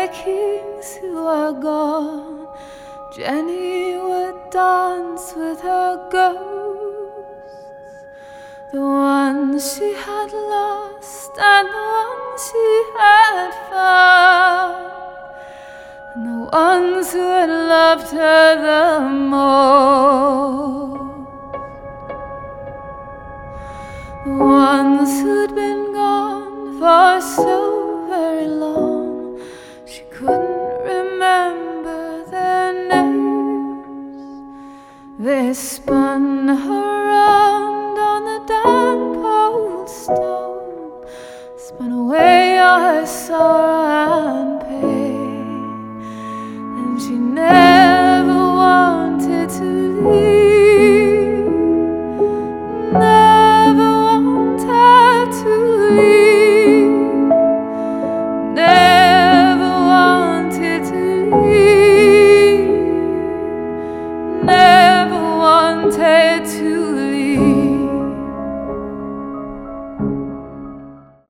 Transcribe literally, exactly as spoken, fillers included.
kings who are gone. Jenny would dance with her ghosts, the ones she had lost and the ones she had found, and the ones who had loved her the most, the ones who'd been gone for so very long she couldn't remember their names. They spun her round on the damp old stone, spun away all her sorrow